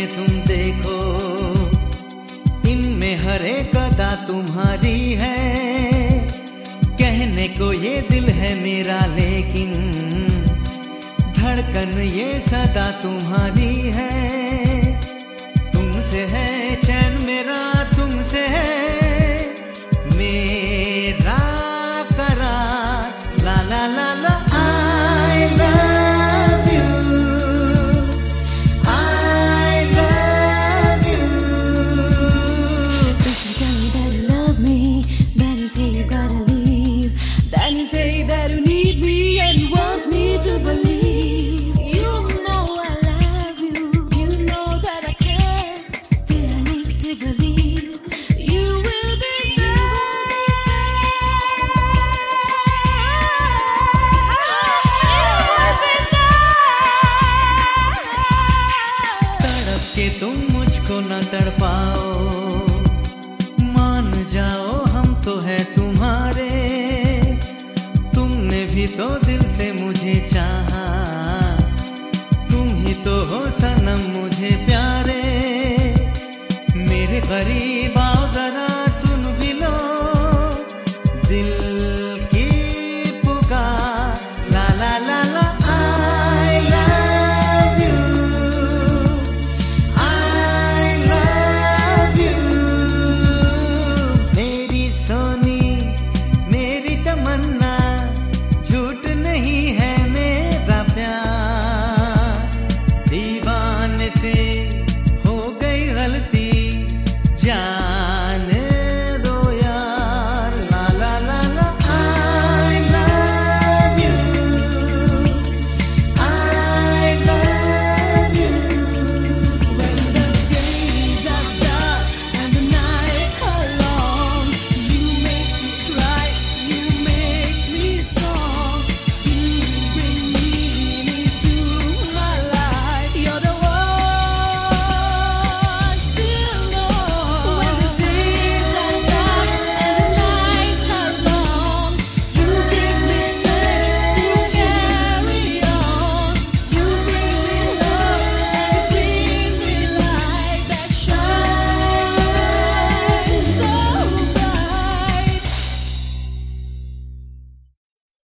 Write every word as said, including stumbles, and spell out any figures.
में तुम देखो, इनमें हर एक अदा तुम्हारी है। कहने को ये दिल है मेरा, लेकिन धड़कन ये सदा तुम्हारी है। तुमसे है चैन मेरा, तुमसे है मेरा करार। ला ला ला ला I love you, I love you. If you tell me that you love me, then you say you gotta leave, then you say that you need me and you want me to believe. You know I love you, you know that I care, still I need to believe you will be के तुम मुझको न तड़पाओ, मान जाओ हम तो है तुम्हारे। तुमने भी तो दिल से मुझे चाहा, तुम ही तो हो सनम मुझे प्यारे। मेरे करीब आओ जरा सुन भी लो दिल की पुकार। ला ला ला ला I love you, I love you। मेरी सोनी मेरी तमन्ना, झूठ नहीं है मेरा प्यार। दीवाने से